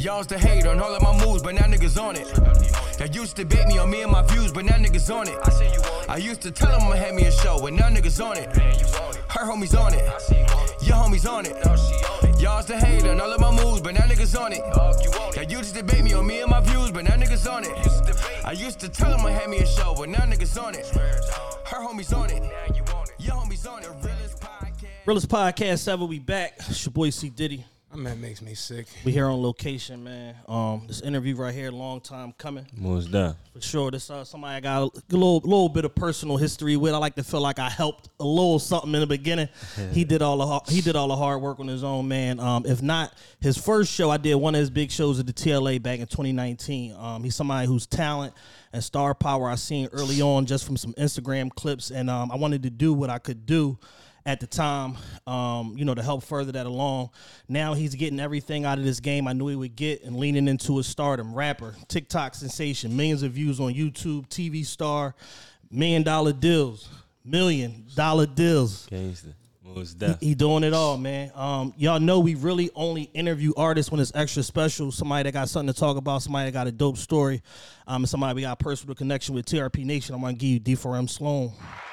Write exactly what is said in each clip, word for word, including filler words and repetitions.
Y'all's the hate on all of my moves, but now niggas on it. Y'all used to bait me on me and my views, but now niggas on it. I used to tell them I'ma have me a show, but now niggas on it. Her homies on it, your homies on it. Y'all's the hate on all of my moves, but now niggas on it. Y'all used to debate me on me and my views, but now niggas on it. I used to tell them I had me a show, but now niggas on it. Her homies on it, your homies on it. Realest podcast. Realest Podcast seven, we back. It's your boy C Diddy. That man makes me sick. We here on location, man. Um, this interview right here, long time coming. Most done. For sure. This uh, somebody I got a little, little bit of personal history with. I like to feel like I helped a little something in the beginning. he did all the he did all the hard work on his own, man. Um, if not his first show, I did one of his big shows at the T L A back in twenty nineteen. Um, he's somebody whose talent and star power I seen early on just from some Instagram clips, and um, I wanted to do what I could do at the time, um, you know, to help further that along. Now he's getting everything out of this game I knew he would get and leaning into his stardom. Rapper, TikTok sensation, millions of views on YouTube, T V star, million dollar deals, million dollar deals. Gangsta. Most He, he doing it all, man. Um, y'all know we really only interview artists when it's extra special. Somebody that got something to talk about, somebody that got a dope story, um, and somebody we got a personal connection with. T R P Nation, I'm going to give you D four M Sloan.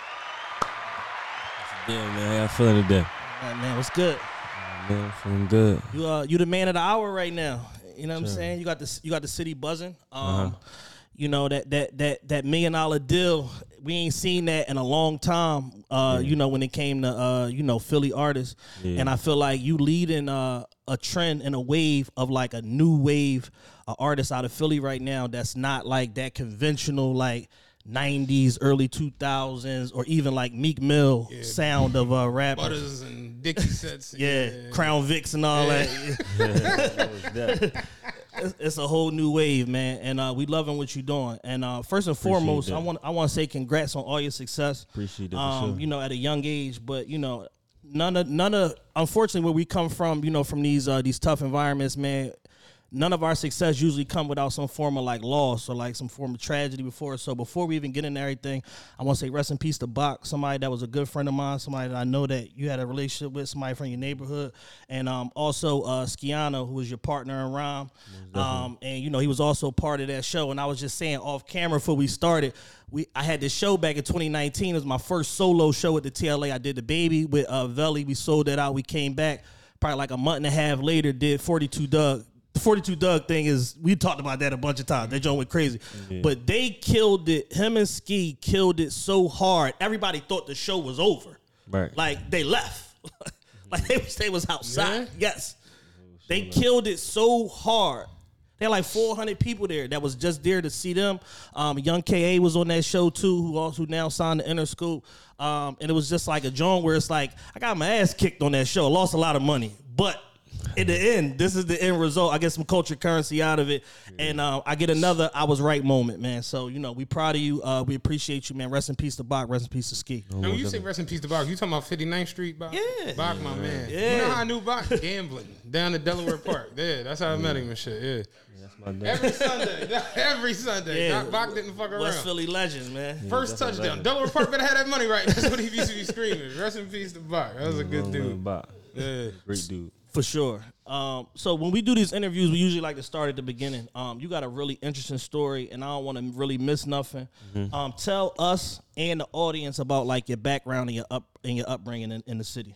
Yeah, man, how y'all feeling today? Right, man, what's good? Man, I'm feeling good. You uh, you the man of the hour right now. You know what Sure. I'm saying? You got the you got the city buzzing. Um, Uh-huh. you know that that that that million dollar deal. We ain't seen that in a long time. Uh, Yeah. you know when it came to uh, you know Philly artists, Yeah. and I feel like you leading uh, a trend and a wave of like a new wave of artists out of Philly right now. That's not like that conventional like nineties, early two thousands, or even like Meek Mill Yeah. sound of uh, rappers. Butters and Dickie sets. Yeah, Crown Vicks and all Yeah. that. Most done. It's, it's a whole new wave, man, and uh, we loving what you're doing. And uh, first and Appreciate foremost, that. I want I want to say congrats on all your success. Appreciate that for Um, sure. you know, at a young age, but you know, none of none of unfortunately where we come from, you know, from these uh, these tough environments, man. None of our success usually come without some form of like loss or like some form of tragedy before. So before we even get into everything, I want to say rest in peace to Bach, somebody that was a good friend of mine, somebody that I know that you had a relationship with, somebody from your neighborhood, and um, also uh, Skiano, who was your partner in rhyme, um, and you know he was also part of that show. And I was just saying off camera before we started, we I had this show back in twenty nineteen. It was my first solo show at the T L A. I did The Baby with uh, Veli. We sold that out. We came back probably like a month and a half later. Did forty-two Doug. The forty-two Doug thing is, we talked about that a bunch of times. That joint went crazy. Yeah. But they killed it. Him and Ski killed it so hard. Everybody thought the show was over. Right. Like, they left. Like, they was, they was outside. Yeah? Yes. They killed it so hard. They had like four hundred people there that was just there to see them. Um, Young K A was on that show, too, who also now signed to Interscope. Um, and it was just like a joint where it's like, I got my ass kicked on that show. I lost a lot of money. But in the end, this is the end result. I get some culture currency out of it, and uh, I get another I was right moment, man. So, you know, we proud of you. Uh, we appreciate you, man. Rest in peace to Bach. Rest in peace to Ski. And when you say rest in peace to Bach, you talking about fifty-ninth Street Bach? Yeah. Bach, my man. Yeah. You know how I knew Bach? Gambling down at Delaware Park. Yeah, that's how I met him and shit. Yeah. That's my dad. Every Sunday. Every Sunday. Yeah. Doc Bach didn't fuck around. West Philly legends, man. First that's my touchdown. dad. Delaware Park better have that money right. That's what he used to be screaming. Rest in peace to Bach. That was a good Long dude. man, Bach. Yeah. Great dude. For sure. Um, so when we do these interviews, we usually like to start at the beginning. Um, you got a really interesting story, and I don't want to really miss nothing. Mm-hmm. Um, tell us and the audience about like your background and your up and your upbringing in, in the city.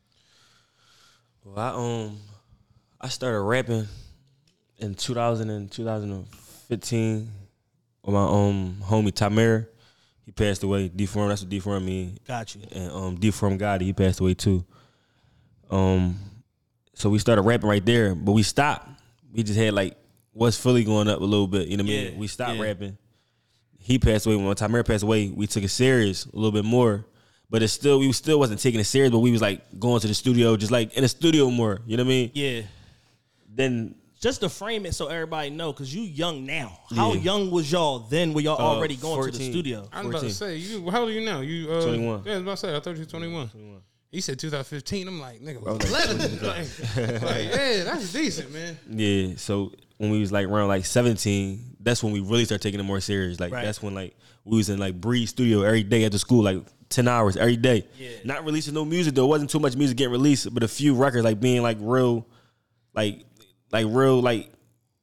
Well, I um, I started rapping in two thousand and two thousand fifteen with my um homie Tamir. He passed away. Deformed. That's what deformed me. Got you. And um, deformed Gotti. He passed away too. Um, so we started rapping right there, but we stopped. We just had like West Philly going up a little bit. You know what I Yeah, mean? We stopped yeah. rapping. He passed away. When Tamir passed away, we took it serious a little bit more. But it's still, we still wasn't taking it serious. But we was like going to the studio, just like in the studio more. You know what I mean? Yeah. Then Just to frame it so everybody know, because you young now. How Yeah. young was y'all then when y'all Uh, already going to the fourteen. studio? I was about to fourteen. say, you. How old are you now? You uh, twenty-one. Yeah, I was about to say. I thought you were twenty-one. twenty-one. He said two thousand fifteen. I'm like, nigga, I was was like, eleven. like, like, yeah, that's decent, man. Yeah, so when we was like around like seventeen, that's when we really started taking it more serious. Like Right. that's when like we was in like Breeze Studio every day after school, like ten hours every day. Yeah. Not releasing no music though. It wasn't too much music getting released, but a few records like being like real, like like real like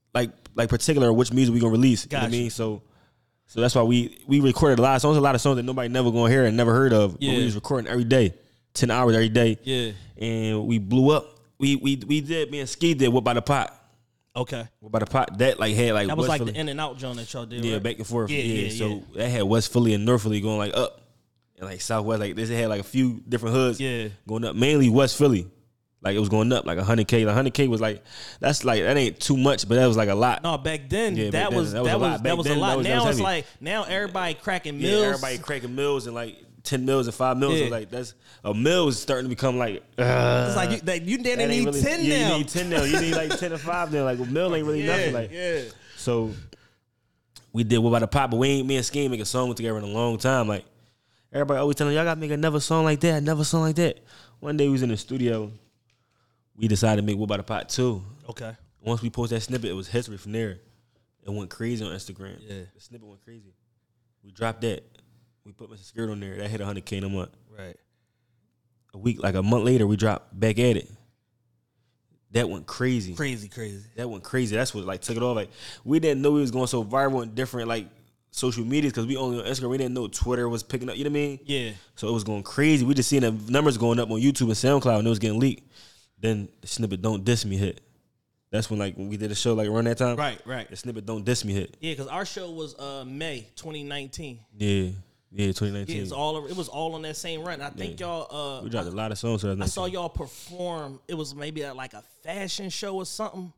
like like particular which music we gonna release. Gotcha. You know what I mean? So so that's why we we recorded a lot of songs, a lot of songs that nobody never gonna hear and never heard of. Yeah. But we was recording every day, ten hours every day. Yeah. And we blew up. We we we did me and Ski did What by the Pot. Okay. What by the Pot that like had like That was West like Philly. the in and out joint that y'all did. Yeah, right? back and forth. Yeah, Yeah, yeah, so yeah. that had West Philly and North Philly going like up. And like Southwest, like this had like a few different hoods Yeah. going up. Mainly West Philly. Like it was going up like one hundred K. Like one hundred K was like, that's like, that ain't too much, but that was like a lot. No, back then Yeah, that, back then, was, that that was a was lot. that Back was then, a that lot. was- that Now was it's heavy. like now everybody cracking Yeah, mills. everybody cracking mills and like ten mills and five mills. Yeah. So like that's, a mill is starting to become like, uh, It's like you, like, you damn near that ain't need really- ten yeah, now. You need ten now. You need like ten or five now. Like a mill ain't really yeah, nothing. Like yeah. So we did What by the Pot, but we ain't me and Scheme make a song together in a long time. Like everybody always telling y'all gotta make another song like that, another song like that. One day we was in the studio, we decided to make What by the Pot two. Okay. Once we posted that snippet, it was history from there. It went crazy on Instagram. Yeah. The snippet went crazy. We dropped that. We put Mister Skirt on there. That hit one hundred K in a month. Right. A week, like a month later, we dropped Back at It. That went crazy. Crazy, crazy. That went crazy. That's what like took it off. Like we didn't know we was going so viral in different like social medias because we only on Instagram. We didn't know Twitter was picking up. You know what I mean? Yeah. So it was going crazy. We just seen the numbers going up on YouTube and SoundCloud, and it was getting leaked. Then the snippet "Don't Diss Me" hit. That's when like when we did a show like around that time. Right, right. The snippet "Don't Diss Me" hit. Yeah, because our show was uh, May twenty nineteen. Yeah, yeah, twenty nineteen. Yeah, it's all it was all on that same run. I think Yeah. y'all. Uh, we dropped a lot of songs. So I saw y'all perform. It was maybe at like a fashion show or something.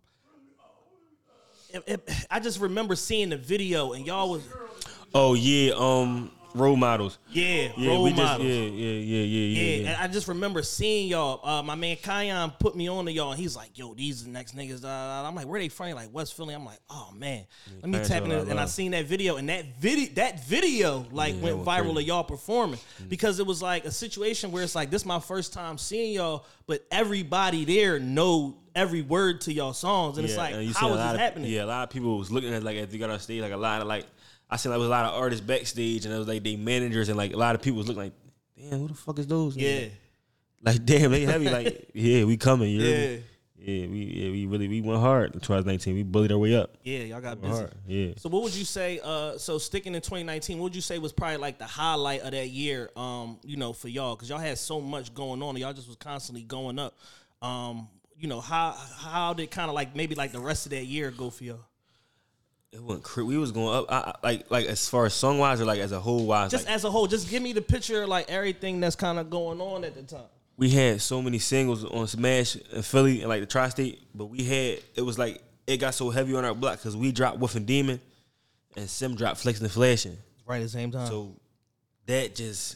It- it- I just remember seeing the video and y'all was Oh yeah, um, role models. yeah, Yeah, role we just models. yeah, yeah, yeah, yeah, Yeah, yeah. and I just remember seeing y'all. Uh, my man Kion put me on to y'all, and he's like, "Yo, these are the next niggas." Da, da, da. I'm like, "Where they from?" He like West Philly. I'm like, "Oh man, let me Kion tap showed in." a lot of And I love. seen that video, and that video, that video, like Yeah, went that viral went of crazy. y'all performing because it was like a situation where it's like this my first time seeing y'all, but everybody there know every word to y'all songs, and it's like, and you how seen is a lot this of, happening? Yeah, a lot of people was looking at like if you got on stage, like a lot of like I seen like was a lot of artists backstage, and it was like they managers and like a lot of people was looking like, damn, who the fuck is those? Yeah, Like damn, they heavy. Like yeah, we coming. You hear me? yeah, Yeah, we yeah we really we went hard in twenty nineteen. We bullied our way up. yeah. Y'all got Went busy. hard. Yeah. So what would you say? Uh, so sticking in twenty nineteen, what would you say was probably like the highlight of that year? Um, you know, for y'all, because y'all had so much going on, and y'all just was constantly going up. Um, you know, how how did kind of like maybe like the rest of that year go for y'all? It went cra- we was going up I, I, like like as far as song wise or like as a whole wise. Just like, as a whole, just give me the picture of like everything that's kind of going on at the time. we had so many singles on Smash in Philly and like the tri-state, but we had it was like it got so heavy on our block because we dropped Wolf and Demon, and Sim dropped Flexing and Flashing. Right at the same time. So that just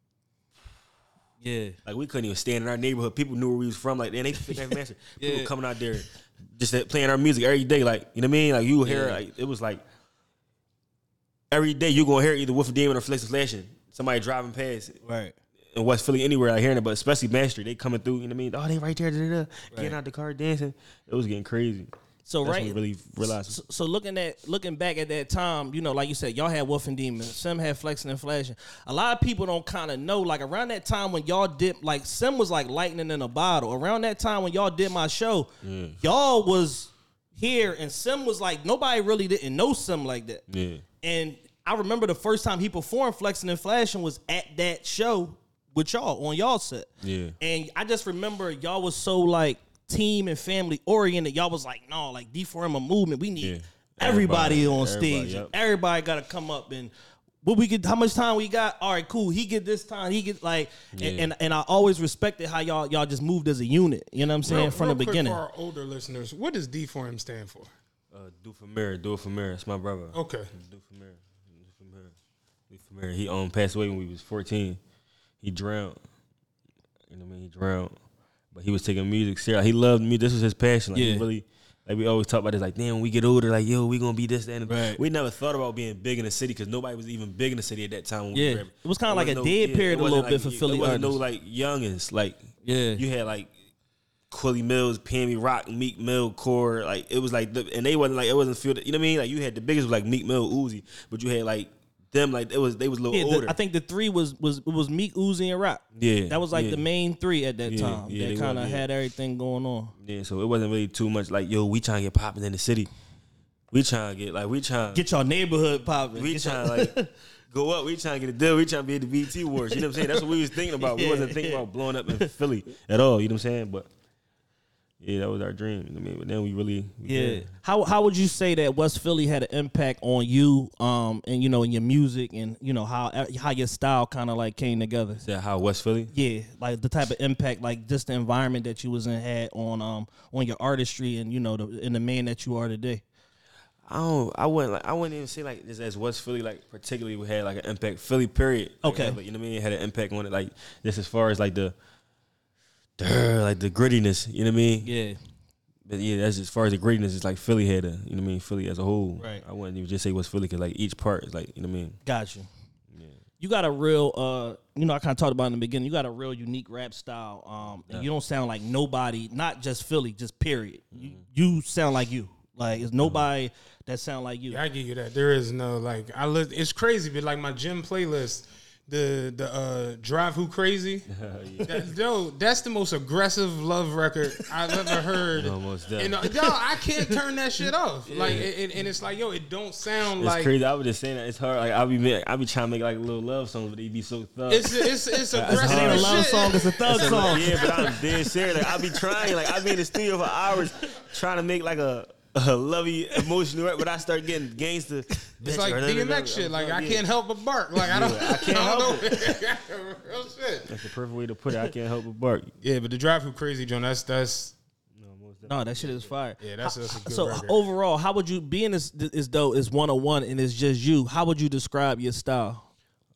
yeah, like we couldn't even stand in our neighborhood. People knew where we was from. Like and they fit that master. People Yeah. coming out there just that- playing our music every day. Like you know what I mean? Like you would hear Yeah. like it was like every day you gonna hear either Wolf and Demon or Flexing and Flashing. Somebody driving past. right. In West Philly, anywhere I hearing it, but especially Mastery, they coming through. You know what I mean? Oh, they right there, da, da, da, getting out the car dancing. It was getting crazy. So That's right, when we really realized. So, so looking at looking back at that time, you know, like you said, y'all had Wolf and Demon, Sim had Flexing and Flashing. A lot of people don't kind of know, like around that time when y'all did, like Sim was like lightning in a bottle. Around that time when y'all did my show, y'all was here, and Sim was like nobody really didn't know Sim like that. Yeah, And I remember the first time he performed Flexing and Flashing was at that show with y'all on y'all set. yeah, And I just remember y'all was so like team and family oriented. Y'all was like, no, like D four M a movement. We need Yeah. everybody, Everybody, on everybody, stage. yep. Everybody got to come up and what we get. How much time we got? All right, cool. He get this time. He get like, and, Yeah. and and I always respected how y'all y'all just moved as a unit. You know what I'm saying Real- from real the quick beginning. For our older listeners, what does D four M stand for? uh, do for mirror, do it for mirror. It's my brother. Okay. do for mirror, do for mirror, do for mirror. He um passed away when we was fourteen. He drowned. You know what I mean? He drowned, but he was taking music serious. He loved me. This was his passion. Like Yeah. he really. Like we always talk about this, like damn, when we get older, like yo, we gonna be this, that, and Right. we never thought about being big in the city because nobody was even big in the city at that time. When we Yeah. were rapping. It was kinda There like wasn't a dead yeah, period it a wasn't little bit for like- Philly There wasn't no artists. like youngins. Like Yeah. you had like Quilly Mills, Pammy Rock, Meek Mill, Core. Like it was like, the, and they wasn't like it wasn't feel. You know what I mean? Like you had the biggest was like Meek Mill, Uzi, but you had like them like it was they was a little Yeah, the- older. I think the three was was it was Meek, Uzi, and Rock. Yeah, That was like yeah. the main three at that Yeah, time. yeah, that they kind was, of yeah. had everything going on. Yeah, so it wasn't really too much like yo, we trying to get popping in the city. We trying to get like we trying Get your neighborhood popping. we Get trying your- like go up. We trying to get a deal. We trying to be at the B E T Awards. You know what I'm saying? That's what we was thinking about. We Yeah, wasn't thinking yeah. about blowing up in Philly at all. You know what I'm saying? But yeah, that was our dream. You know what I mean? But then we really we Yeah. did. How how would you say that West Philly had an impact on you, um, and you know, in your music, and you know how how your style kind of like came together? Is that how West Philly? Yeah, like the type of impact, like just the environment that you was in had on um on your artistry, and you know, the and the man that you are today. I don't. I wouldn't. Like, I wouldn't even say like this as West Philly like particularly we had like an impact. Philly period. Like, Okay. had, like, you know what I mean? It had an impact on it. Like just as far as like the, the like the grittiness. You know what I mean? Yeah. But yeah, that's as far as the grittiness. It's like Philly had a. You know what I mean? Philly as a whole. Right. I wouldn't even just say West Philly because like each part is like you know what I mean. Got you. You got a real, uh, you know, I kind of talked about in the beginning. You got a real unique rap style, um, and you don't sound like nobody. Not just Philly, just period. You, you sound like you. Like it's nobody that sound like you. Yeah, I give you that. There is no like I look. It's crazy, but like my gym playlist, the the uh, Drive Who Crazy. that, yo, that's the most aggressive love record I've ever heard. Almost done. And, uh, yo, I can't turn that shit off. Like, and, and it's like, yo, it don't sound It's like crazy. I was just saying that it's hard. Like I be make, I be trying to make like little love songs, but they be so thug. it's it's it's aggressive. It ain't a as love shit. song, it's a thug So, song. like, yeah, but I'm dead serious. Like I be trying. Like I be in the studio for hours trying to make like a, a lovey emotional rap, but I start getting gangster. It's like D M X shit. Like I can't help but bark. Like I don't. I can't I help don't know. Real shit. That's the perfect way to put it. I can't help but bark. Yeah, but the Drive Who Crazy, John. That's that's No, that shit is fire. yeah. That's, that's a good So record. overall, how would you being as is though is one on one and it's just you? How would you describe your style?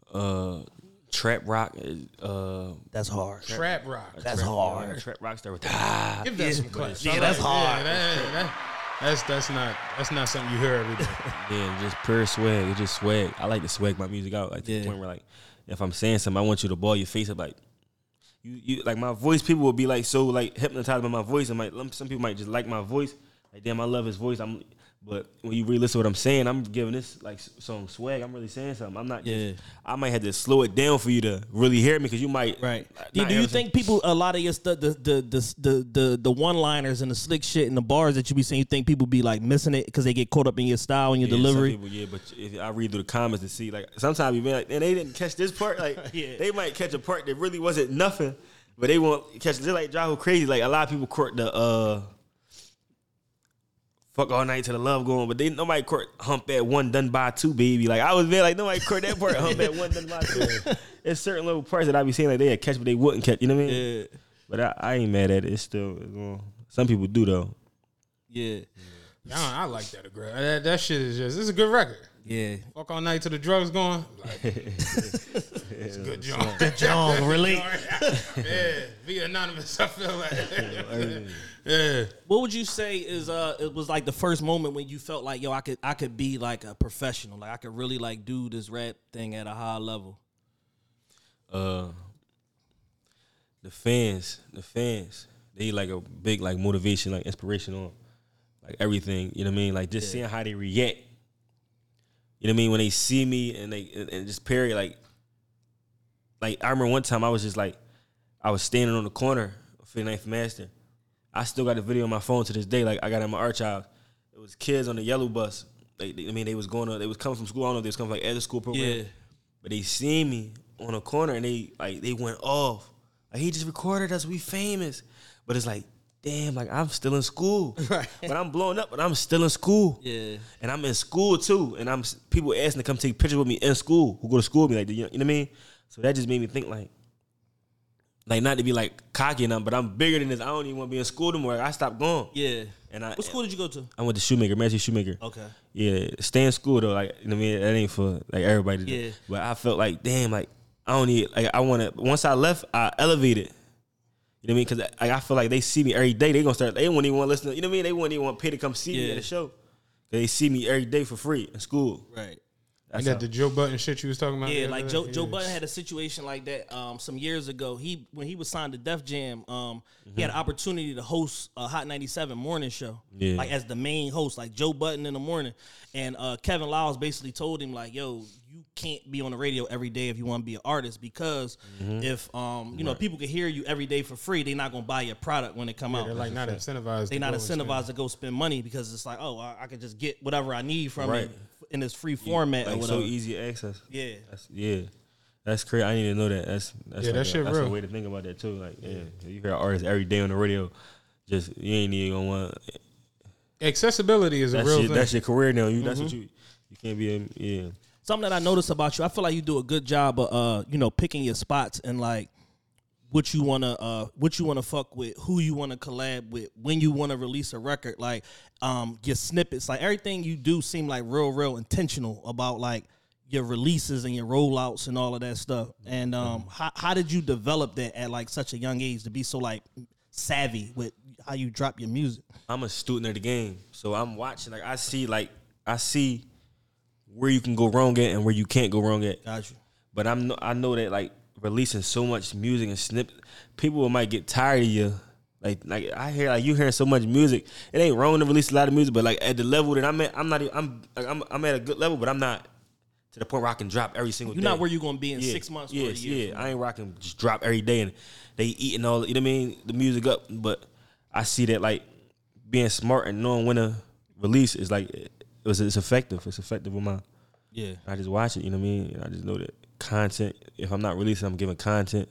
Uh, trap rock. is, Uh, That's hard. Trap rock. That's hard. trap rock start with ah. Give that some claps. yeah, I that's like- hard. Yeah, that, that, that's that's not that's not something you hear every day. Yeah, just pure swag. It's just swag. I like to swag my music out. Like to Yeah. the point where like if I'm saying something, I want you to ball your face up like. You, you like my voice. People will be like so like hypnotized by my voice. And like some people might just like my voice. Like damn, I love his voice. I'm, but when you really listen to what I'm saying, I'm giving this like some swag. I'm really saying something. I'm not. Yeah. Just, I might have to slow it down for you to really hear me because you might. Right. not Do, do you ever- think people a lot of your stuff the the the the the, the one liners and the slick shit and the bars that you be saying, you think people be like missing it because they get caught up in your style and your Yeah, some delivery? people, yeah, but if I read through the comments to see, like sometimes you be like, and they didn't catch this part. Like Yeah. they might catch a part that really wasn't nothing, but they won't catch. They're like Drive Who Crazy. Like a lot of people court the uh, fuck all night to the love going, but they nobody court hump at one done by two, baby. Like I was there, like nobody court that part hump at one done by two. There's certain little parts that I be saying like they had catch, but they wouldn't catch. You know what I mean? Yeah. But I, I ain't mad at it. It's still it's going, some people do though. Yeah. I, I like that. Aggra- That, that shit is just. It's a good record. Yeah. Fuck all night till the drugs going. Like, it's a good joint. Good John, relate. Yeah, be anonymous. I feel like. Yeah. What would you say is uh it was like the first moment when you felt like yo I could I could be like a professional, like I could really like do this rap thing at a high level? uh the fans, the fans, they like a big like motivation, like inspiration on like everything. You know what I mean? Like just seeing how they react. You know what I mean? When they see me and they and, and just period, like like I remember one time I was just like I was standing on the corner of fifty-ninth Master. I still got the video on my phone to this day. Like I got it in my archive. It was kids on the yellow bus. They, they- I mean, they was going to, they was coming from school. I don't know if they was coming from like after school program. Yeah. But they seen me on a corner and they like they went off. Like he just recorded us, we famous. But it's like, damn, like I'm still in school. Right. But I'm blowing up, but I'm still in school. Yeah. And I'm in school too. And I'm people asking to come take pictures with me in school, who go to school with me, like you know, you know what I mean? So that just made me think like, like not to be like cocky and nothing, but I'm bigger than this. I don't even want to be in school anymore. I stopped going. Yeah. And I What school did you go to? I went to Shoemaker, Matthew Shoemaker. Okay. Yeah, stay in school though. Like you know what I mean, that ain't for like everybody. To do. Yeah. But I felt like damn, like I don't need like I want to. Once I left, I elevated. You know what I mean? Because like, I feel like they see me every day. They gonna start. They won't even want to listen. To, you know what I mean? They won't even want to pay to come see me Yeah. at the show. They see me every day for free in school. Right. You That's got how- the Joe Button shit you was talking about? Yeah, the like other Joe day? Joe Yeah. Budden had a situation like that um, some years ago. He when he was signed to Def Jam, um, he had an opportunity to host a Hot ninety-seven morning show, Yeah. like as the main host, like Joe Budden in the morning. And uh, Kevin Lyles basically told him like, "Yo, you you can't be on the radio every day if you want to be an artist because mm-hmm. if um you know right. people can hear you every day for free, they're not gonna buy your product when it come yeah, out. They're like not incentivized. They're not incentivized to go spend money because it's like, oh, I, I could just get whatever I need from right. it in this free format. Like or whatever. So easy access. Yeah, that's, yeah, that's crazy. I didn't even know that. That's that's yeah, like that shit a, that's real. a way to think about that too. Like, yeah, you hear artists every day on the radio. Just you ain't even gonna want. Accessibility is a that's real your, thing. That's your career now. You mm-hmm. that's what you you can't be. A, yeah. Something that I notice about you, I feel like you do a good job of uh you know picking your spots and like what you wanna uh what you wanna fuck with, who you wanna collab with, when you wanna release a record, like um your snippets, like everything you do seem like real real intentional about like your releases and your rollouts and all of that stuff. And um how how did you develop that at like such a young age to be so like savvy with how you drop your music? I'm a student of the game, so I'm watching. Like I see, like I see where you can go wrong at and where you can't go wrong at. Got you. But I'm I know that like releasing so much music and snip, people might get tired of you. Like like I hear like you hearing so much music. It ain't wrong to release a lot of music, but like at the level that I'm at, I'm not. I'm like, I'm I'm at a good level, but I'm not to the point where I can drop every single You're day. You're not where you're gonna be in yeah. six months. Yes, or a year yeah. I ain't rocking just drop every day and they eating all. You know what I mean? The music up, but I see that like being smart and knowing when to release is like it was it's effective. It's effective with my. Yeah. I just watch it. You know what I mean? I just know that content. If I'm not releasing, I'm giving content.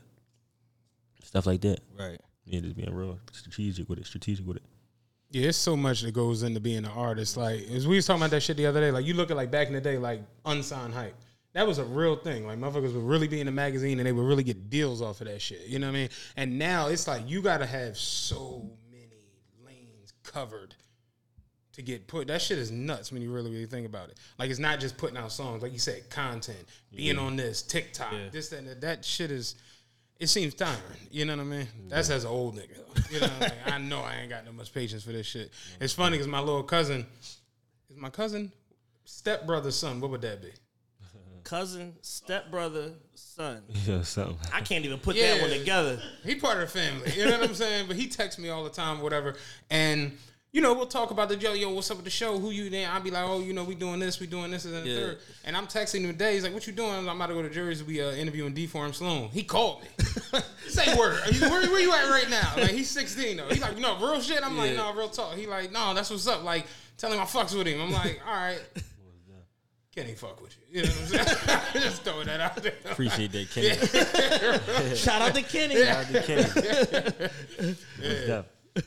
Stuff like that. Right. Yeah, just being real strategic with it. Strategic with it. Yeah, it's so much that goes into being an artist. Like, as we was talking about that shit the other day, like, you look at, like, back in the day, like, unsigned hype. That was a real thing. Like, motherfuckers would really be in a magazine and they would really get deals off of that shit. You know what I mean? And now it's like you got to have so many lanes covered to get put. That shit is nuts when you really, really think about it. Like, it's not just putting out songs. Like you said, content, being yeah. on this, TikTok, yeah. this, that, and that. That shit is, it seems tiring. You know what I mean? That's as an old nigga. You know what I mean? I know I ain't got no much patience for this shit. It's funny because my little cousin, is my cousin, stepbrother's son, what would that be? Cousin, stepbrother, son. Yeah, something. I can't even put yeah, that one together. He part of the family. You know what I'm saying? But he texts me all the time, whatever. And, you know, we'll talk about the yo, yo, what's up with the show? Who you then? I'll be like, oh, you know, we doing this, we doing this, and then the yeah. third. And I'm texting him today. He's like, what you doing? I'm about to go to Jersey. We uh, interviewing D-Form Sloan. He called me. Say word. Are you, where, where you at right now? Like, he's sixteen, though. He's like, no, real shit? I'm yeah. like, no, real talk. He like, no, that's what's up. Like, tell him I fucks with him. I'm like, all right. Kenny fuck with you. You know what I'm saying? Just throwing that out there. Appreciate that, Kenny. Yeah. Shout out to Kenny. Shout out to Kenny. Yeah.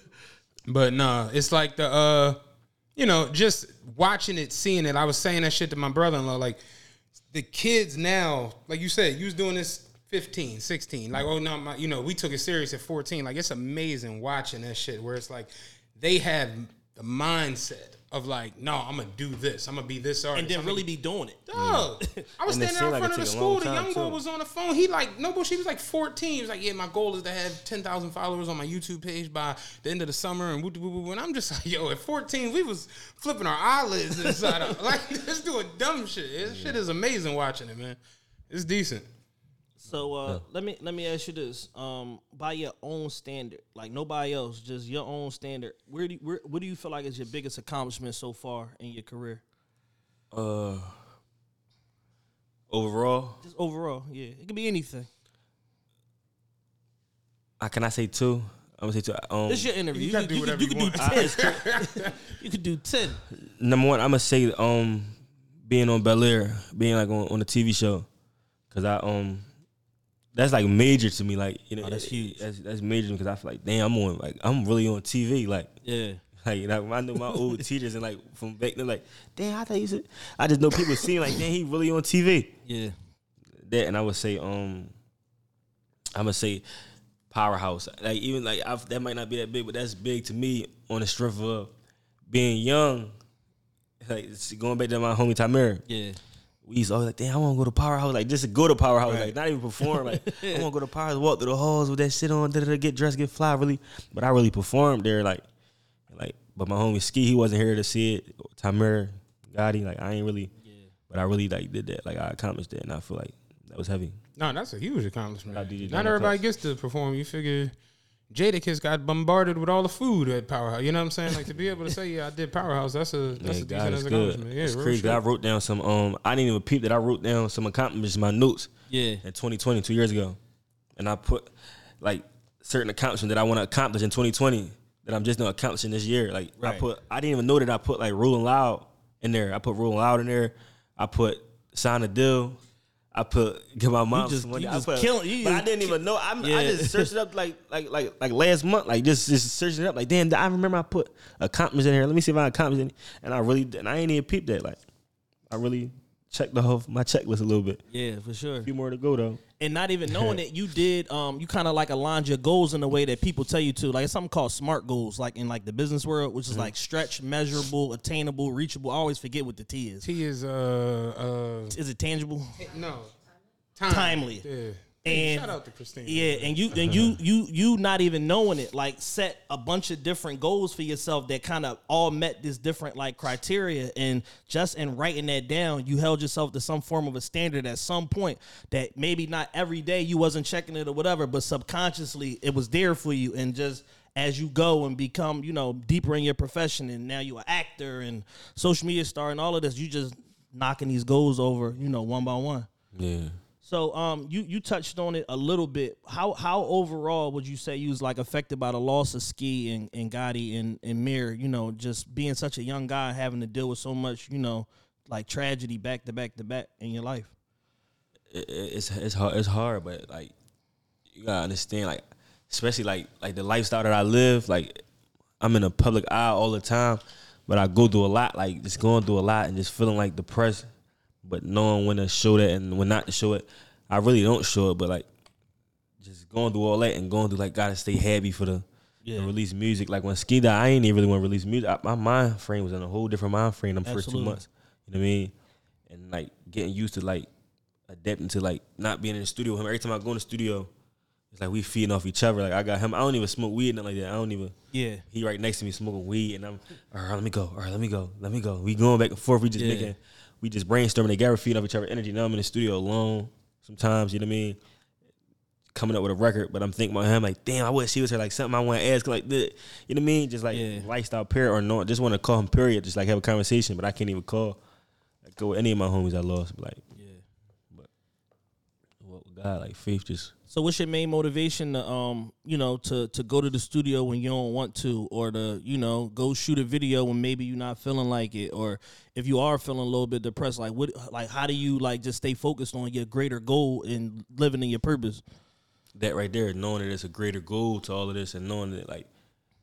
But nah, it's like the, uh, you know, just watching it, seeing it. I was saying that shit to my brother-in-law. Like, the kids now, like you said, you was doing this fifteen, sixteen. Like, oh, no, my, you know, we took it serious at fourteen. Like, it's amazing watching that shit where it's like they have the mindset of like, no, I'm gonna do this. I'm gonna be this artist. And then I'm really gonna... be doing it. Dog. I was And it standing out seemed in like front it of the took a school. long The time, young boy too. was on the phone. He like, no bullshit. He was like fourteen. He was like, yeah, my goal is to have ten thousand followers on my YouTube page by the end of the summer. And woo, woo, woo, woo. And I'm just like, yo, at fourteen, we was flipping our eyelids inside out. Like, just doing dumb shit. This shit is amazing watching it, man. It's decent. So uh, let me let me ask you this: um, by your own standard, like nobody else, just your own standard. Where do you, where, what do you feel like is your biggest accomplishment so far in your career? Uh, overall, just overall, yeah, it could be anything. I can I say two? I'm gonna say two. Um, This is your interview. You You, gotta you, do you, whatever could, you you could do want. ten. You could do ten. Number one, I'm gonna say um being on Bel Air, being like on, on a T V show, cause I um that's like major to me. Like you know, Oh, that's huge. That's, that's major to me because I feel like damn, I'm on like I'm really on T V. Like Yeah. like, like I know my old teachers and like from back then, like damn, I thought you said. I just know people seeing like damn, he really on T V. Yeah. That and I would say um I'm gonna say powerhouse. Like even like I've, that might not be that big, but that's big to me on the strength of being young. Like it's going back to my homie Tamir. Yeah. We used to always like, damn, I want to go to Powerhouse. Like just to go to Powerhouse, Right. like not even perform. Like I want to go to Powerhouse, walk through the halls with that shit on, da da da, get dressed, get fly, really. But I really performed there, like, like. But my homie Ski, he wasn't here to see it. Tamir, Gotti, like I ain't really. Yeah. But I really like did that. Like I accomplished that, and I feel like that was heavy. No, that's a huge accomplishment. I did it Not down the everybody clutch. gets to perform. You figure Jadakiss got bombarded with all the food at Powerhouse. You know what I'm saying? Like to be able to say, yeah, I did Powerhouse. That's a that's Man, a God decent is accomplishment. good. Yeah, it's real crazy. shit. I wrote down some. Um, I didn't even peep that I wrote down some accomplishments in my notes. Yeah. In twenty twenty, two years ago, and I put like certain accomplishments that I want to accomplish in twenty twenty that I'm just not accomplishing this year. Like Right. I put, I didn't even know that I put like Rolling Loud in there. I put Rolling Loud in there. I put Sign a Deal. I put Give My Mom just- some money. you I just put, killing- you but I just didn't even know. I, Yeah. I just searched it up like like like like last month. Like just just searching it up. Like damn, I remember I put accomplishments in here. Let me see if I accomplished any. And I really and I ain't even peeped that. Like I really checked the whole my checklist a little bit. Yeah, for sure. A few more to go though. And not even knowing it, you did. Um, you kind of like aligned your goals in a way that people tell you to. Like it's something called SMART goals, like in like the business world, which is like stretch, measurable, attainable, reachable. I always forget what the T is. He is uh Is it tangible? uh no Time. Timely. Yeah. And Shout out to Christina. yeah, and you and you you you not even knowing it, like set a bunch of different goals for yourself that kind of all met this different like criteria, and just in writing that down, you held yourself to some form of a standard at some point that maybe not every day you wasn't checking it or whatever, but subconsciously it was there for you, and just as you go and become, you know, deeper in your profession, and now you're an actor and social media star and all of this, you just knocking these goals over, you know, one by one. Yeah. So um, you you touched on it a little bit. How how overall would you say you was like affected by the loss of Ski and, and Gotti and, and Mir? You know, just being such a young guy, having to deal with so much, you know, like tragedy back to back to back in your life. It, it's it's hard. It's hard, but like you gotta understand, like especially like like the lifestyle that I live. Like I'm in a public eye all the time, but I go through a lot. Like just going through a lot and just feeling like depressed. But knowing when to show that and when not to show it, I really don't show it. But like, just going through all that and going through like, gotta stay happy for the, Yeah. the release music. Like when Ski died, I ain't even really want to release music. I, my mind frame was in a whole different mind frame them first two Absolutely. months. You know what I mean? And like getting used to like adapting to like not being in the studio with him. Every time I go in the studio, it's like we feeding off each other. Like I got him. I don't even smoke weed, nothing like that. I don't even. Yeah. He right next to me smoking weed, and I'm all right. Let me go. All right, let me go. Let me go. We going back and forth. We just Yeah. making. We just brainstorming together, feeding off each other energy. Now I'm in the studio alone sometimes, you know what I mean? Coming up with a record, but I'm thinking about him like, damn, I wish he was here, like something I want to ask, like, this. You know what I mean? Just like Yeah. lifestyle period or no, just want to call him period, just like have a conversation, but I can't even call. Like, go with any of my homies I lost, but like, Yeah. but well, God, like faith just. So what's your main motivation to um, you know, to to go to the studio when you don't want to, or to, you know, go shoot a video when maybe you're not feeling like it, or if you are feeling a little bit depressed, like what like how do you like just stay focused on your greater goal and living in your purpose? That right there, knowing that it's a greater goal to all of this, and knowing that like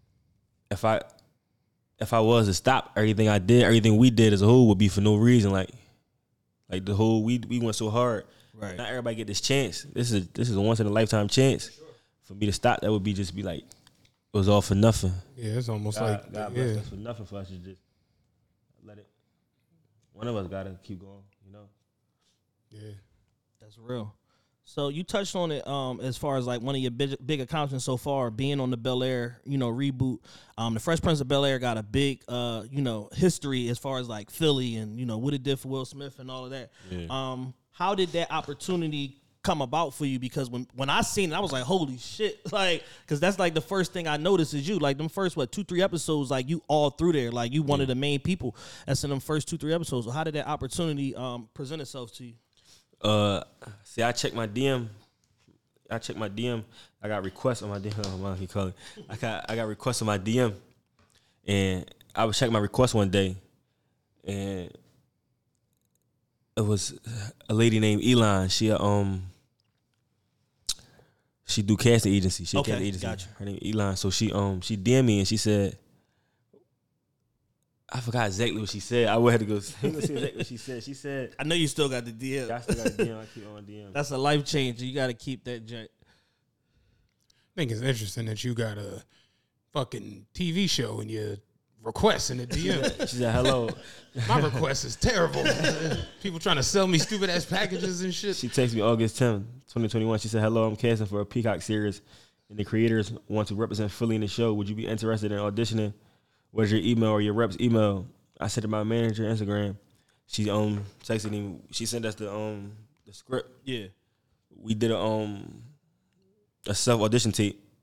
if I if I was to stop everything I did, everything we did as a whole would be for no reason. Like like the whole we we went so hard. Right. Not everybody get this chance. This is this is a once in a lifetime chance. For me to stop, that would be just be like it was all for nothing. Yeah, it's almost God, like God yeah. bless us for nothing for us to just let it. One of us gotta keep going, you know. Yeah. That's real. So you touched on it um, as far as like one of your big, big accomplishments so far, being on the Bel Air, you know, reboot. Um, the Fresh Prince of Bel Air got a big, uh, you know, history as far as like Philly and, you know, what it did for Will Smith and all of that. Yeah. Um, how did that opportunity come about for you? Because when, when I seen it, I was like, holy shit. Like, because that's like the first thing I noticed is you. Like them first, what, two, three episodes, like you all through there. Like you one of the main people that's in them first two, three episodes. So how did that opportunity um, present itself to you? Uh, see, I checked my D M. I checked my D M. I got requests on my D M. Oh, man, he call it. I got I got requests on my D M, and I was checking my request one day, and it was a lady named Elon. She um she do casting agency. She a Okay, casting agency. gotcha. Her name Elon. So she um she D M'd me and she said, I forgot exactly what she said. I would have to go. Let me see exactly what she said. She said, I know you still got the D M. I still got a D M. I keep on D M. That's a life changer. You got to keep that joint. I think it's interesting that you got a fucking T V show and your requests in the D M. She said, hello. My request is terrible. People trying to sell me stupid ass packages and shit. She texted me August tenth, twenty twenty-one. She said, hello, I'm casting for a Peacock series, and the creators want to represent Philly in the show. Would you be interested in auditioning? What's your email or your rep's email? I said to my manager Instagram. She um texted him. She sent us the um the script. Yeah. We did a um a self audition tape.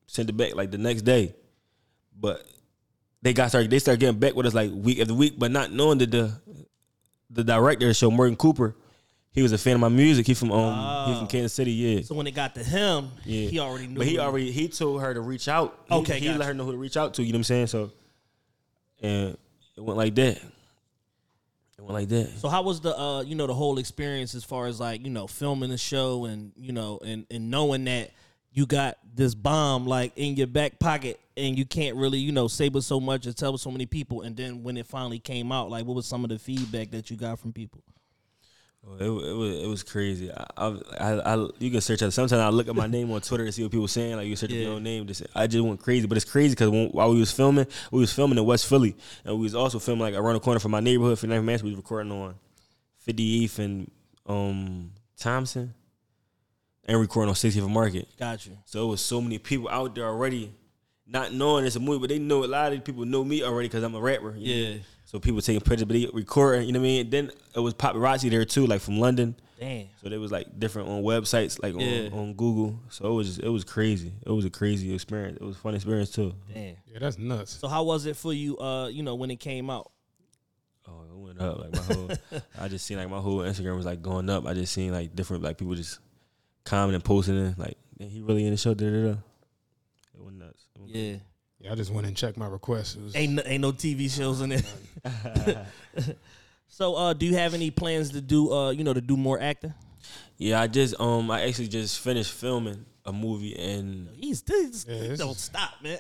sent it back like the next day. But they got started. They started getting back with us like week after week, but not knowing that the the director of the show, Morgan Cooper, he was a fan of my music. He from um Oh. he from Kansas City. Yeah. So when it got to him, Yeah. he already knew. But he who- already he told her to reach out. He, Okay, he gotcha. let her know who to reach out to. You know what I'm saying? So, and it went like that. It went like that. So how was the uh you know the whole experience as far as like you know filming the show and you know and and knowing that you got this bomb like in your back pocket and you can't really you know say but so much and tell with so many people, and then when it finally came out, like what was some of the feedback that you got from people? It, wa- it was it was crazy. I, I, I, I you can search it. Sometimes I look at my name on Twitter to see what people saying. Like you search Yeah. your own name. Just, I just went crazy. But it's crazy because while we was filming, we was filming in West Philly, and we was also filming like around the corner from my neighborhood. For Mansion, we was recording on fifty-eighth and um Thompson, and recording on sixtieth and Market. Got you. So it was so many people out there already, not knowing it's a movie, but they know a lot of these people know me already because I'm a rapper. you know? Yeah. So people taking pictures, but they recording. You know what I mean? Then it was paparazzi there too, like from London. Damn. So there was like different on websites, like Yeah. on, on Google. So it was it was crazy. It was a crazy experience. It was a fun experience too. Damn. Yeah, that's nuts. So how was it for you? Uh, you know when it came out. Oh, it went up like my whole. I just seen like my whole Instagram was like going up. I just seen like different like people just commenting, posting it. Like "Man, he really in the show. Da, da, da. It went nuts. It went Yeah. Yeah, I just went and checked my request. It was, Ain't no, ain't no T V shows in there. So, uh, do you have any plans to do, uh, you know, to do more acting? Yeah, I just um I actually just finished filming a movie and He's, he's Yeah, this don't is- stop, man.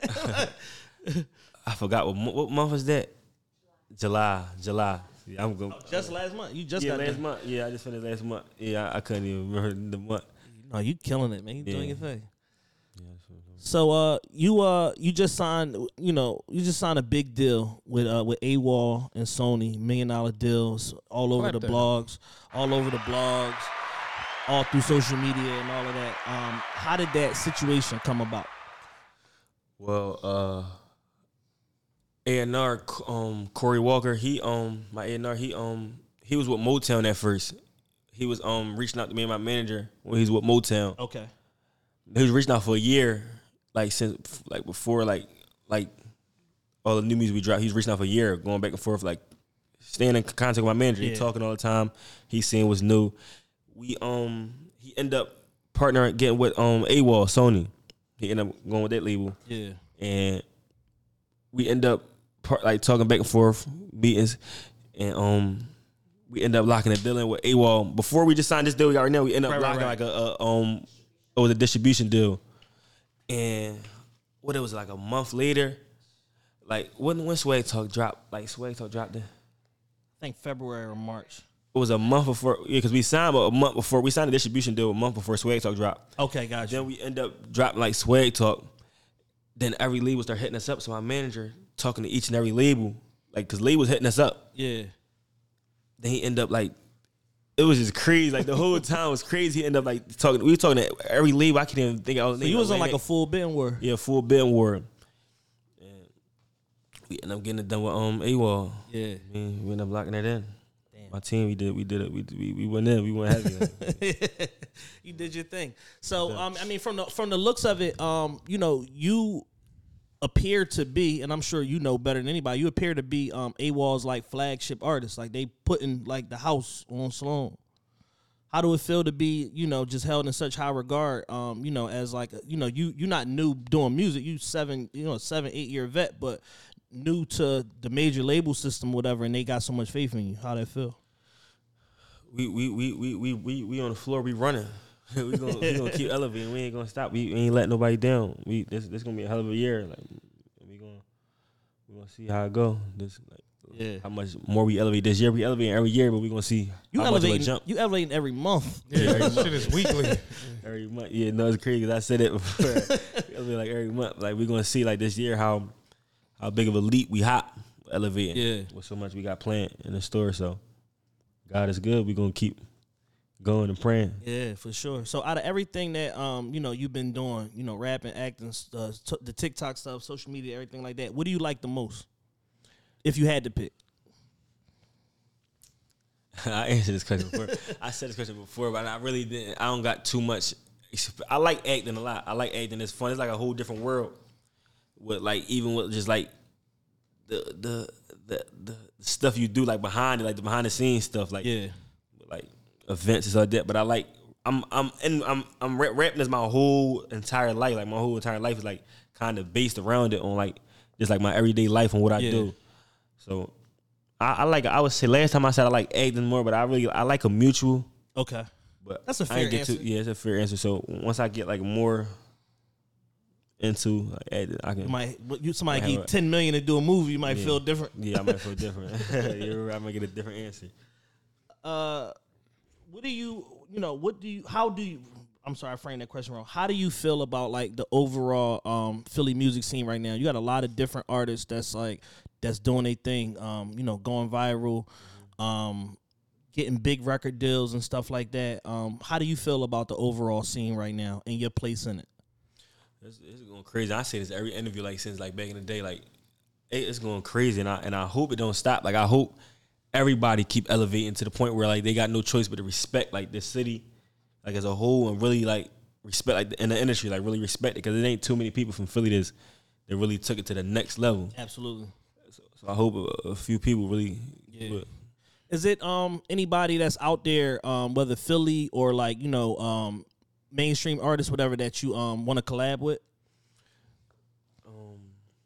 I forgot what mo- what month was that? July, July. Yeah, I'm going. Just last month, you just yeah, got last done. month. Yeah, I just finished last month. Yeah, I, I couldn't even remember the month. No, you killing it, man. You doing Yeah. your thing. Yeah, that's what it was. So, uh, you uh, you just signed, you know, you just signed a big deal with uh with AWOL and Sony, million dollar deals all over Clap the that. blogs, all over the blogs, all through social media and all of that. Um, how did that situation come about? Well, uh, A and R, um, Corey Walker, he um, my A and R, he um, he was with Motown at first. He was um reaching out to me and my manager when he was with Motown. Okay. He was reaching out for a year, like since like before like like all the new music we dropped. He was reaching out for a year, going back and forth, like staying in contact with my manager. Yeah. He talking all the time. He seeing what's new. We um he ended up partnering getting with um AWOL Sony. He ended up going with that label, Yeah. and we end up part, like talking back and forth meetings, and um we end up locking a deal in with AWOL. Before we just signed this deal we got right now, we end up Right, right, locking right. like a, a um it was a distribution deal, and what it was like a month later, like when when Swag Talk dropped, like Swag Talk dropped it. I think February or March. It was a month before, yeah, because we signed but a month before we signed a distribution deal a month before Swag Talk dropped. Okay, gotcha. Then we end up dropping like Swag Talk. Then every label start hitting us up. So my manager talking to each and every label, like, cause labels hitting us up. Yeah. Then he end up like, it was just crazy. Like the whole time was crazy. He ended up like talking. We were talking to every label. I can't even think. I was. So you was on like a full bin war. yeah, full bit war. And we end up getting it done with um AWOL. Yeah. I mean, we ended up locking that in. Damn. My team, we did, we did it. We we, we went in. We went heavy. You did your thing. So um, I mean, from the from the looks of it, um, you know, you appear to be, and I'm sure you know better than anybody, you appear to be um AWOL's like flagship artist. Like they putting like the house on Sloan. How do it feel to be, you know, just held in such high regard? Um, you know, as like a, you know, you you're not new doing music. You seven, you know, seven, eight year vet, but new to the major label system, whatever, and they got so much faith in you. How that feel? we we we we we we we on the floor. We running. we gonna we gonna keep elevating. We ain't gonna stop. We, we ain't letting nobody down. We this this gonna be a hell of a year. Like we gonna we gonna see how it go. This like Yeah. how much more we elevate this year. We elevating every year, but we gonna see You how much of a elevating, jump you elevating every month. yeah, that shit is weekly. every month. Yeah, no, it's crazy 'cause I said it before. we elevate like every month. Like we gonna see like this year how how big of a leap we hop elevating. Yeah. with so much we got planned in the store. So God is good. We gonna keep going and praying. Yeah, for sure. So out of everything that um you know you've been doing, you know, rapping, acting, uh, t- the TikTok stuff, social media, everything like that, what do you like the most? If you had to pick. I answered this question before. I said this question before, but I really didn't. I don't got too much I like acting a lot. I like acting. It's fun. It's like a whole different world. With like even with just like the the the the stuff you do like behind it, like the behind the scenes stuff, like Yeah. like events and stuff like that. But I like I'm I'm and I'm I'm rap, rapping is my whole entire life. Like my whole entire life is like kind of based around it on like just like my everyday life and what I Yeah. do. So I, I like I would say last time I said I like acting more, but I really I like a mutual. Okay. But That's a I fair ain't get answer. To, yeah, it's a fair answer. So once I get like more into like acting, I can. You might you somebody Yeah, give right. ten million to do a movie, you might Yeah. feel different. Yeah, I might feel different. You're right, I might get a different answer. Uh, what do you you know what do you how do you I'm sorry I framed that question wrong. How do you feel about like the overall um Philly music scene right now? You got a lot of different artists that's like that's doing their thing, um, you know, going viral, um, getting big record deals and stuff like that. Um, how do you feel about the overall scene right now and your place in it? It's, it's going crazy. I say this every interview, like since like back in the day, like it, it's going crazy, and I and I hope it don't stop. Like I hope everybody keep elevating to the point where like they got no choice but to respect like this city, like as a whole, and really like respect like in the industry, like really respect it, because it ain't too many people from Philly that's that really took it to the next level. Absolutely. So, so I hope a, a few people really. Yeah. Will. Is it um anybody that's out there, um, whether Philly or like, you know, um mainstream artists, whatever, that you um want to collab with? Um,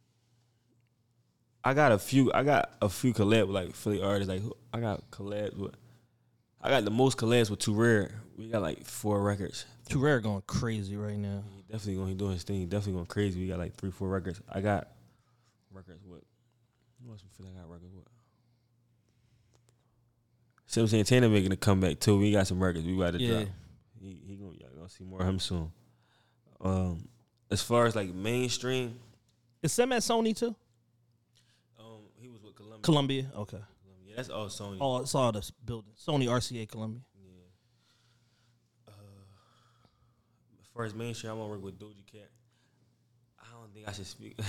I got a few. I got a few collabs with like Philly artists. Like I got collabs with. I got the most collabs with Too Rare. We got like four records. Too Rare going crazy right now. He definitely going. He doing his thing. He definitely going crazy. We got like three, four records. I got records with. Who else we feel I got records with? Sim Santana making a comeback too. We got some records. We got to Yeah. drop. He he gonna y'all gonna see more of him soon. Um, as far as like mainstream, Is Sam at Sony too? um, he was with Columbia. Columbia. Okay. Yeah, that's all Sony. Oh, it's all this building. Sony R C A Columbia. Yeah. Uh, as far as mainstream, I want to work with Doja Cat. I don't think I should speak.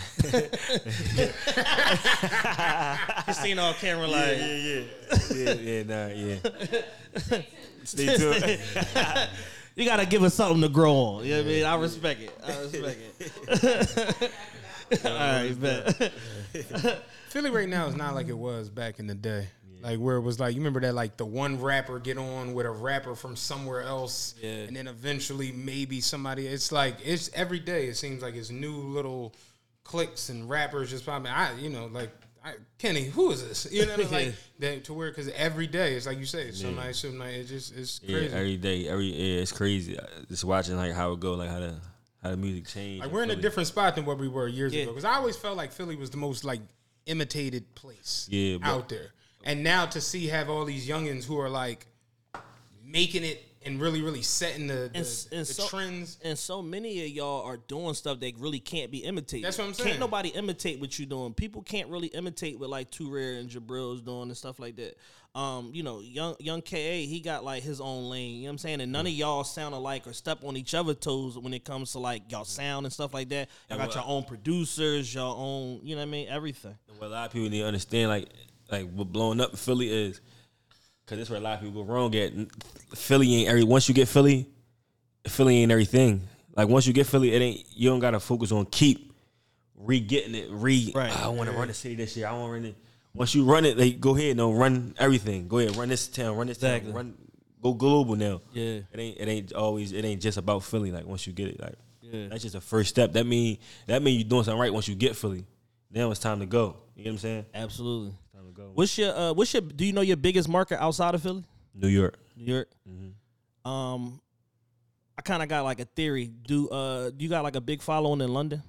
Christina on camera like, yeah, yeah, yeah, yeah, nah, yeah. Stay tuned. you gotta give us something to grow on. You know what I mean? I respect it. I respect it. All right, bet. Philly right now is not like it was back in the day. Like where it was like, you remember that like the one rapper get on with a rapper from somewhere else, Yeah. and then eventually maybe somebody. It's like it's every day. It seems like it's new little cliques and rappers just popping. I, you know, like I, Kenny, who is this? You know, what I mean? Like that to where because every day it's like you say, somebody, somebody. It's just it's Yeah, crazy. every day, every yeah, it's crazy. Uh, Just watching like how it go, like how the how the music change. Like we're in a different spot than what we were years Yeah. ago. Because I always felt like Philly was the most like imitated place Yeah, but- out there. And now to see have all these youngins who are like making it and really, really setting the, the, And s- and the so- trends. And so many of y'all are doing stuff that really can't be imitated. That's what I'm saying. Can't nobody imitate what you doing. People can't really imitate what like Too Rare and Jabril's doing and stuff like that. Um, you know, young young K A, he got like his own lane. You know what I'm saying? And none of y'all sound alike or step on each other's toes when it comes to like y'all sound and stuff like that. Y'all And got what- your own producers, your own, you know what I mean? Everything. What a lot of people need to understand, like like what blowing up in Philly is, because that's where a lot of people go wrong at. Philly ain't every. Once you get Philly, Philly ain't everything. Like once you get Philly, it ain't. You don't gotta focus on keep re-getting it. Re. Right. I want to run the city this year. I want to run it. Once you run it, like go ahead, no, run everything. Go ahead, run this town, run this Exactly. town, run. Go global now. Yeah. It ain't. It ain't always. It ain't just about Philly. Like once you get it, like Yeah. that's just a first step. That mean that mean you doing something right once you get Philly. Now it's time to go. You get what I'm saying? Absolutely. Time to go. What's your uh what's your do you know your biggest market outside of Philly? New York. New York. Mm-hmm. Um, I kind of got like a theory. Do uh, do you got like a big following in London,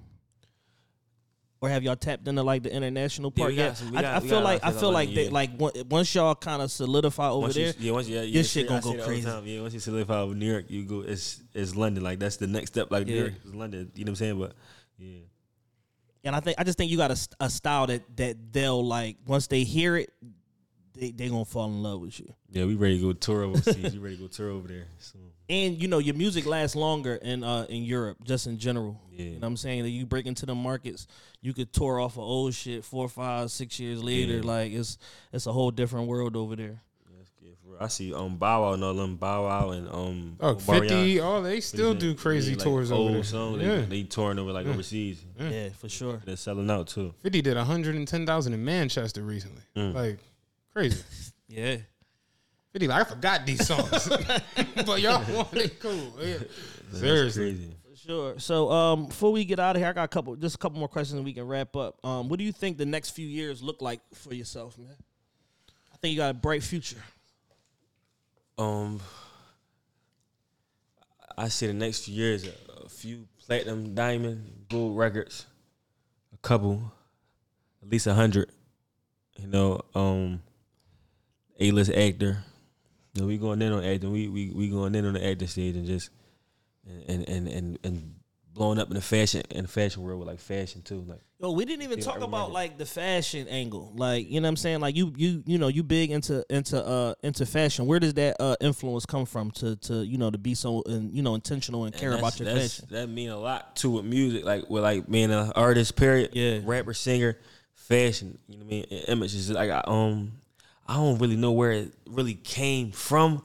or have y'all tapped into like the international Yeah, part we got yet? some- we I, got- I we feel got a like lot I of feel like London, they, yeah. like on- once y'all kind of solidify over Once there, you, yeah, once yeah, your yeah, shit I gonna say go that all the crazy. time. Yeah, once you solidify with New York, you go. It's it's London. Like that's the next step. Like New Yeah. York is London. You know what I'm saying? But yeah, and I think I just think you got a, st- a style that that they'll like once they hear it, they they gonna fall in love with you. yeah, we ready to go tour overseas. we ready to go tour over there. So And you know your music lasts longer in uh in Europe, just in general. Yeah. You know what I'm saying? That you break into the markets, you could tour off of old shit four, five, six years later. Yeah. Like it's it's a whole different world over there. yeah, that's good. For I see um Bow Wow and all them Bow Wow and um Oh, Omarion. fifty, oh, they still do crazy Yeah, like tours over old there. songs, Yeah. they, they touring over like overseas. Yeah, for sure. They're selling out too. fifty did one hundred ten thousand in Manchester recently. Mm. Like, crazy. Yeah. fifty, like, I forgot these songs. But y'all want it, cool. Yeah. That's Seriously. crazy. Sure. So, um, before we get out of here, I got a couple, just a couple more questions, and we can wrap up. Um, what do you think the next few years look like for yourself, man? I think you got a bright future. Um, I see the next few years a, a few platinum, diamond, gold records, a couple, at least a hundred. You know, um, A-list actor. You know, we going in on acting. We we we going in on the acting stage and just and and and and blowing up in the fashion in the fashion world with like fashion too. Like, Yo, we didn't even Yeah, talk I about remember. like the fashion angle. Like, you know what I'm saying? Like you you you know, you big into into uh into fashion. Where does that uh influence come from to to you know to be so and you know intentional and care and about that's- your that's- fashion? That mean a lot too with music, like with like being an artist. Period. Yeah. Rapper, singer, fashion. You know what I mean? And images. Like I um, I don't really know where it really came from.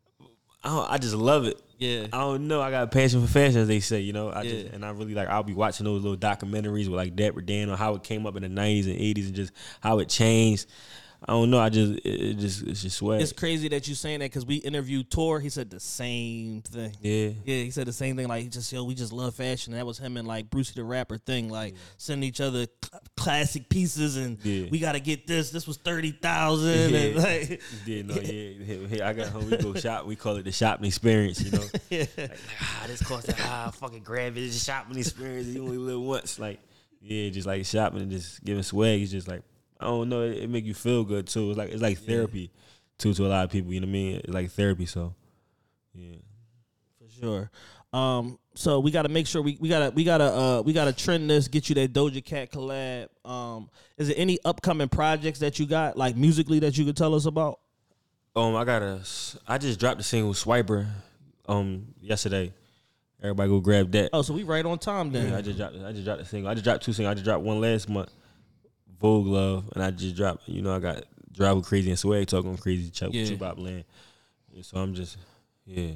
I don't, I just love it. Yeah. I don't know. I got a passion for fashion, as they say. You know. I Yeah. just and I really like. I'll be watching those little documentaries with like Dapper Dan on how it came up in the nineties and eighties and just how it changed. I don't know. I just it, it just it's just swag. It's crazy that you saying that because we interviewed Tor. He said the same thing. Yeah. Yeah, he said the same thing. Like, he just, yo, we just love fashion. And that was him and like Brucey the Rapper thing. Like, sending each other cl- classic pieces and Yeah. we got to get this. This was thirty thousand. Yeah. And like, Yeah, no, yeah. Hey, I got home. We go shop. We call it the shopping experience. You know, yeah. like, like ah, this costs that. Ah, fucking grab it. It's a shopping experience. You only live once. Like, yeah, just like shopping and just giving swag. It's just like I don't know. It, it make you feel good too. It's like it's like therapy too to a lot of people. You know what I mean? It's like therapy. So, yeah. For sure. Um, so we got to make sure we, we gotta we gotta uh we gotta trend this. Get you that Doja Cat collab. Um, is there any upcoming projects that you got like musically that you could tell us about? Um, I got a. I just dropped the single "Swiper" um yesterday. Everybody go grab that. Oh, so we right on time then. Yeah, I just dropped. I just dropped the single. I just dropped two singles. I just dropped one last month, Vogue Love, and I just dropped. You know, I got Drive with Crazy and Swag talking crazy Chuck Yeah. Chubop Land. Yeah, so I'm just yeah,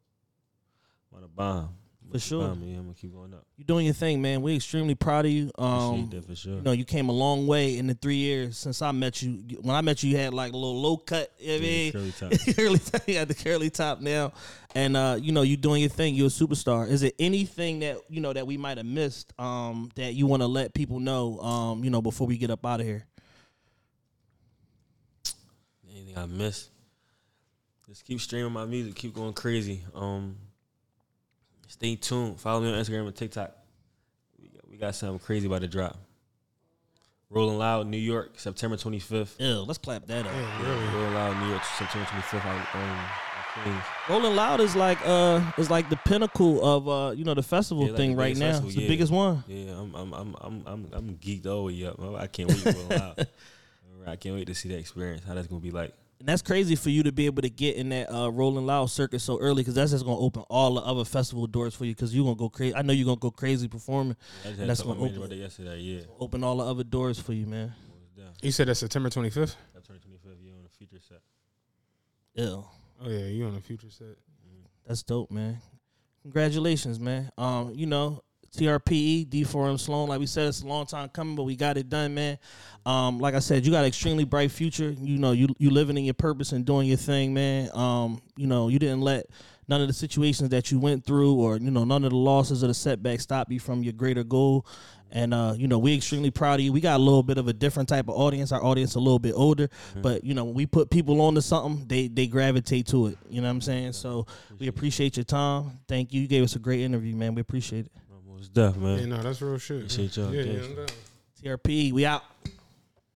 I'm on a bomb. For sure. Bomb, yeah, I'm gonna keep going up. You're doing your thing, man. We're extremely proud of you. Um, Appreciate that for sure. You know, you came a long way in the three years since I met you. When I met you, you had like a little low cut. You know what I Yeah, mean? curly top. curly top. You had the curly top now, and uh, you know, you doing your thing. You're a superstar. Is there anything that you know that we might have missed um, that you want to let people know? Um, you know, before we get up out of here. Anything I missed? Just keep streaming my music. Keep going crazy. Um, stay tuned. Follow me on Instagram and TikTok. We got, we got something crazy about to drop. Rolling Loud, New York, September twenty-fifth. Ew, let's clap that up. Rolling Loud, New York, September twenty-fifth. Um, in Queens. Rolling Loud is like uh is like the pinnacle of uh you know the festival Yeah, like thing the right biggest now. festival, It's the yeah. biggest one. Yeah, I'm I'm I'm I'm I'm I'm geeked all the way up. I can't wait to roll out. I can't wait to see that experience. How that's gonna be like. And that's crazy for you to be able to get in that uh, Rolling Loud circuit so early because that's just gonna open all the other festival doors for you because you're gonna go crazy. I know you're gonna go crazy performing. I just And had that's to talk gonna to my manager open, about that yesterday. Yeah, open all the other doors for you, man. You said that's September twenty-fifth? September twenty-fifth. Yeah, on the feature set. Ew. Oh, yeah, you on the future set. That's dope, man. Congratulations, man. Um, you know, T R P E, D four M Sloan, like we said, it's a long time coming, but we got it done, man. Um, like I said, you got an extremely bright future. You know, you you living in your purpose and doing your thing, man. Um, you know, you didn't let none of the situations that you went through or, you know, none of the losses or the setbacks stop you from your greater goal. And, uh, you know, we're extremely proud of you. We got a little bit of a different type of audience. Our audience a little bit older. Mm-hmm. But, you know, when we put people on to something, they, they gravitate to it. You know what I'm saying? So we appreciate your time. Thank you. You gave us a great interview, man. We appreciate it. Almost deaf, man. Yeah, no, that's real shit. Appreciate y'all. Yeah, yeah, Thanks. I'm down. T R P, we out.